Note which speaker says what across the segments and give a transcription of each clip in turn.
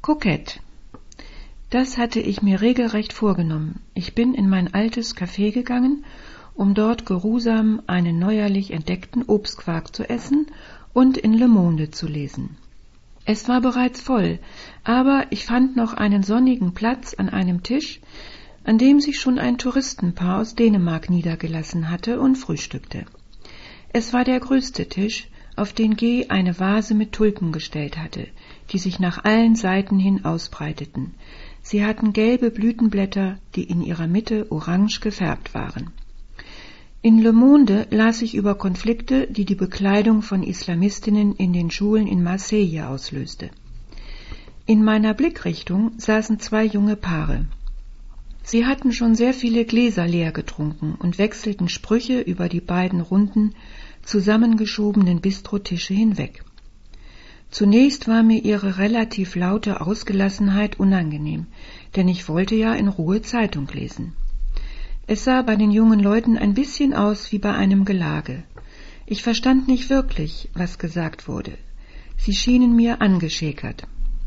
Speaker 1: Kokett. Das hatte ich mir regelrecht vorgenommen. Ich bin in mein altes Café gegangen, um dort geruhsam einen neuerlich entdeckten Obstquark zu essen und in Le Monde zu lesen. Es war bereits voll, aber ich fand noch einen sonnigen Platz an einem Tisch, an dem sich schon ein Touristenpaar aus Dänemark niedergelassen hatte und frühstückte. Es war der größte Tisch, auf den G. eine Vase mit Tulpen gestellt hatte, die sich nach allen Seiten hin ausbreiteten. Sie hatten gelbe Blütenblätter, die in ihrer Mitte orange gefärbt waren. In Le Monde las ich über Konflikte, die die Bekleidung von Islamistinnen in den Schulen in Marseille auslöste. In meiner Blickrichtung saßen 2 junge Paare. Sie hatten schon sehr viele Gläser leer getrunken und wechselten Sprüche über die beiden runden, zusammengeschobenen Bistrotische hinweg. Zunächst war mir ihre relativ laute Ausgelassenheit unangenehm, denn ich wollte ja in Ruhe Zeitung lesen. Es sah bei den jungen Leuten ein bisschen aus wie bei einem Gelage. Ich verstand nicht wirklich, was gesagt wurde. Sie schienen mir angeschäkert.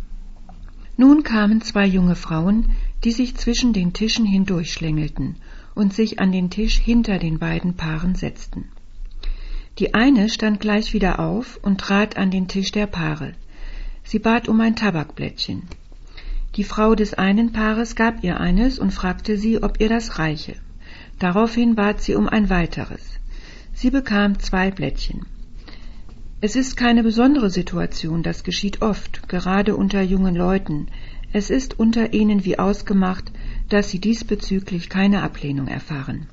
Speaker 1: Nun kamen 2 junge Frauen, die sich zwischen den Tischen hindurchschlängelten und sich an den Tisch hinter den beiden Paaren setzten. Die eine stand gleich wieder auf und trat an den Tisch der Paare. Sie bat um ein Tabakblättchen. Die Frau des einen Paares gab ihr eines und fragte sie, ob ihr das reiche. Daraufhin bat sie um ein weiteres. Sie bekam 2 Blättchen. Es ist keine besondere Situation, das geschieht oft, gerade unter jungen Leuten. Es ist unter ihnen wie ausgemacht, dass sie diesbezüglich keine Ablehnung erfahren.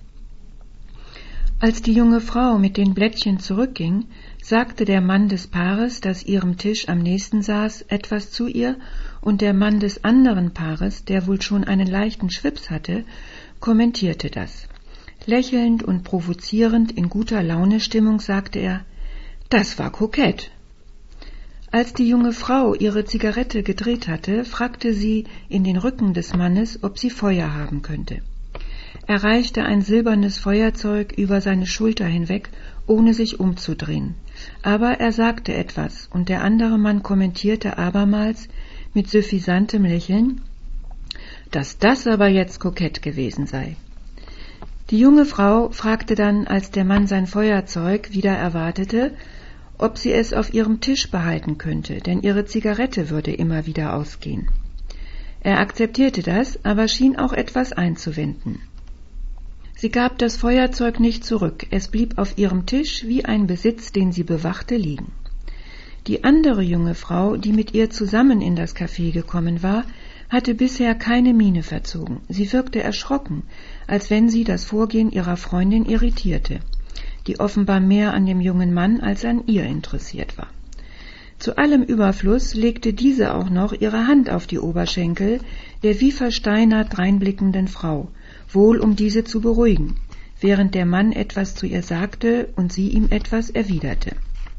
Speaker 1: Als die junge Frau mit den Blättchen zurückging, sagte der Mann des Paares, das ihrem Tisch am nächsten saß, etwas zu ihr, und der Mann des anderen Paares, der wohl schon einen leichten Schwips hatte, kommentierte das. Lächelnd und provozierend in guter Launestimmung sagte er, »Das war kokett.« Als die junge Frau ihre Zigarette gedreht hatte, fragte sie in den Rücken des Mannes, ob sie Feuer haben könnte. Er reichte ein silbernes Feuerzeug über seine Schulter hinweg, ohne sich umzudrehen. Aber er sagte etwas, und der andere Mann kommentierte abermals mit suffisantem Lächeln, dass das aber jetzt kokett gewesen sei. Die junge Frau fragte dann, als der Mann sein Feuerzeug wieder erwartete, ob sie es auf ihrem Tisch behalten könnte, denn ihre Zigarette würde immer wieder ausgehen. Er akzeptierte das, aber schien auch etwas einzuwenden. Sie gab das Feuerzeug nicht zurück, es blieb auf ihrem Tisch wie ein Besitz, den sie bewachte, liegen. Die andere junge Frau, die mit ihr zusammen in das Café gekommen war, hatte bisher keine Miene verzogen. Sie wirkte erschrocken, als wenn sie das Vorgehen ihrer Freundin irritierte, die offenbar mehr an dem jungen Mann als an ihr interessiert war. Zu allem Überfluss legte diese auch noch ihre Hand auf die Oberschenkel der wie versteinert dreinblickenden Frau, wohl um diese zu beruhigen, während der Mann etwas zu ihr sagte und sie ihm etwas erwiderte.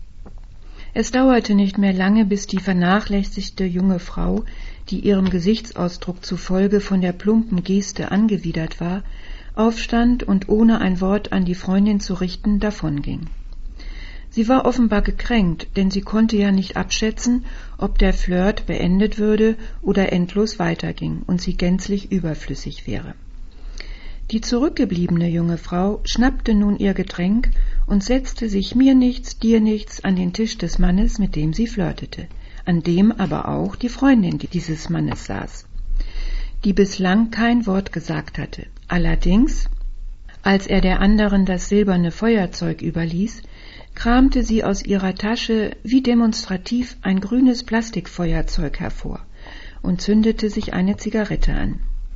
Speaker 1: Es dauerte nicht mehr lange, bis die vernachlässigte junge Frau, die ihrem Gesichtsausdruck zufolge von der plumpen Geste angewidert war, aufstand und ohne ein Wort an die Freundin zu richten davonging. Sie war offenbar gekränkt, denn sie konnte ja nicht abschätzen, ob der Flirt beendet würde oder endlos weiterging und sie gänzlich überflüssig wäre. Die zurückgebliebene junge Frau schnappte nun ihr Getränk und setzte sich mir nichts, dir nichts an den Tisch des Mannes, mit dem sie flirtete, an dem aber auch die Freundin dieses Mannes saß, die bislang kein Wort gesagt hatte. Allerdings, als er der anderen das silberne Feuerzeug überließ, kramte sie aus ihrer Tasche wie demonstrativ ein grünes Plastikfeuerzeug hervor und zündete sich eine Zigarette an.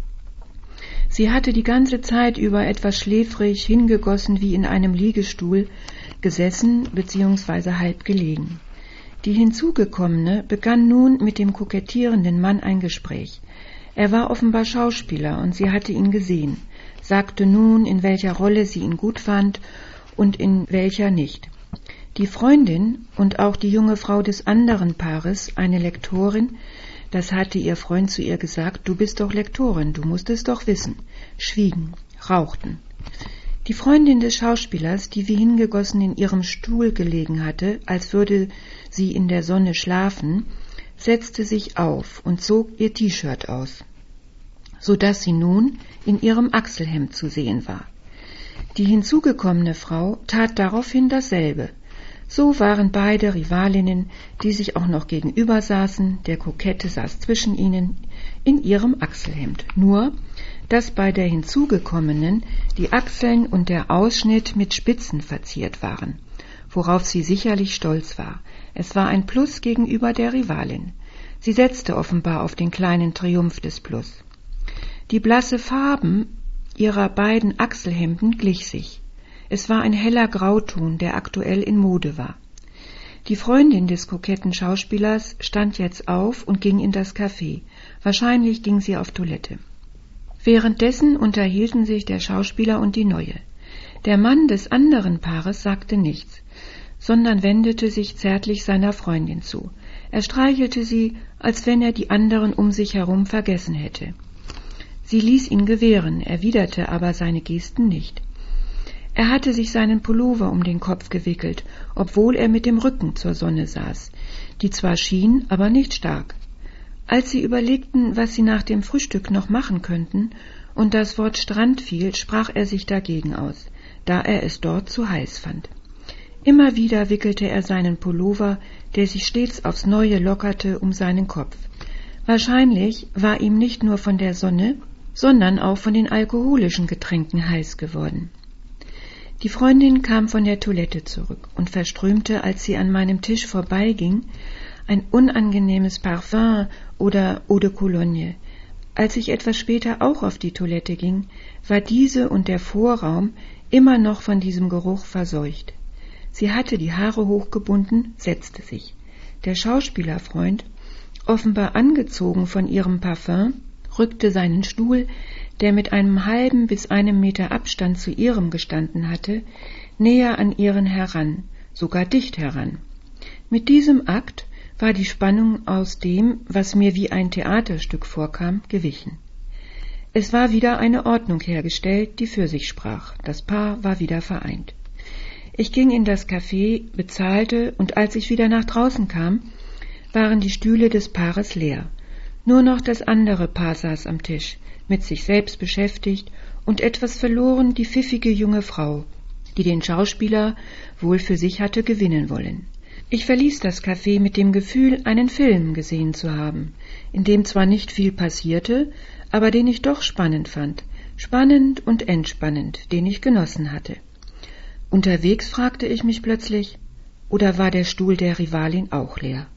Speaker 1: Sie hatte die ganze Zeit über etwas schläfrig, hingegossen wie in einem Liegestuhl, gesessen bzw. halb gelegen. Die Hinzugekommene begann nun mit dem kokettierenden Mann ein Gespräch. Er war offenbar Schauspieler und sie hatte ihn gesehen, sagte nun, in welcher Rolle sie ihn gut fand und in welcher nicht. Die Freundin und auch die junge Frau des anderen Paares, eine Lektorin, das hatte ihr Freund zu ihr gesagt, du bist doch Lektorin, du musst es doch wissen, schwiegen, rauchten. Die Freundin des Schauspielers, die wie hingegossen in ihrem Stuhl gelegen hatte, als würde sie in der Sonne schlafen, setzte sich auf und zog ihr T-Shirt aus, so dass sie nun in ihrem Achselhemd zu sehen war. Die hinzugekommene Frau tat daraufhin dasselbe. So waren beide Rivalinnen, die sich auch noch gegenüber saßen, der Kokette saß zwischen ihnen, in ihrem Achselhemd. Nur, dass bei der hinzugekommenen die Achseln und der Ausschnitt mit Spitzen verziert waren, worauf sie sicherlich stolz war. Es war ein Plus gegenüber der Rivalin. Sie setzte offenbar auf den kleinen Triumph des Plus. Die blasse Farben ihrer beiden Achselhemden glich sich. Es war ein heller Grauton, der aktuell in Mode war. Die Freundin des koketten Schauspielers stand jetzt auf und ging in das Café. Wahrscheinlich ging sie auf Toilette. Währenddessen unterhielten sich der Schauspieler und die Neue. Der Mann des anderen Paares sagte nichts, sondern wendete sich zärtlich seiner Freundin zu. Er streichelte sie, als wenn er die anderen um sich herum vergessen hätte. Sie ließ ihn gewähren, erwiderte aber seine Gesten nicht. Er hatte sich seinen Pullover um den Kopf gewickelt, obwohl er mit dem Rücken zur Sonne saß, die zwar schien, aber nicht stark. Als sie überlegten, was sie nach dem Frühstück noch machen könnten, und das Wort Strand fiel, sprach er sich dagegen aus, da er es dort zu heiß fand. Immer wieder wickelte er seinen Pullover, der sich stets aufs Neue lockerte, um seinen Kopf. Wahrscheinlich war ihm nicht nur von der Sonne, sondern auch von den alkoholischen Getränken heiß geworden. Die Freundin kam von der Toilette zurück und verströmte, als sie an meinem Tisch vorbeiging, ein unangenehmes Parfum oder Eau de Cologne. Als ich etwas später auch auf die Toilette ging, war diese und der Vorraum immer noch von diesem Geruch verseucht. Sie hatte die Haare hochgebunden, setzte sich. Der Schauspielerfreund, offenbar angezogen von ihrem Parfum, rückte seinen Stuhl, der mit einem halben bis 1 Meter Abstand zu ihrem gestanden hatte, näher an ihren heran, sogar dicht heran. Mit diesem Akt war die Spannung aus dem, was mir wie ein Theaterstück vorkam, gewichen. Es war wieder eine Ordnung hergestellt, die für sich sprach. Das Paar war wieder vereint. Ich ging in das Café, bezahlte, und als ich wieder nach draußen kam, waren die Stühle des Paares leer. Nur noch das andere Paar saß am Tisch, mit sich selbst beschäftigt und etwas verloren die pfiffige junge Frau, die den Schauspieler wohl für sich hatte gewinnen wollen. Ich verließ das Café mit dem Gefühl, einen Film gesehen zu haben, in dem zwar nicht viel passierte, aber den ich doch spannend fand, spannend und entspannend, den ich genossen hatte. Unterwegs fragte ich mich plötzlich, oder war der Stuhl der Rivalin auch leer?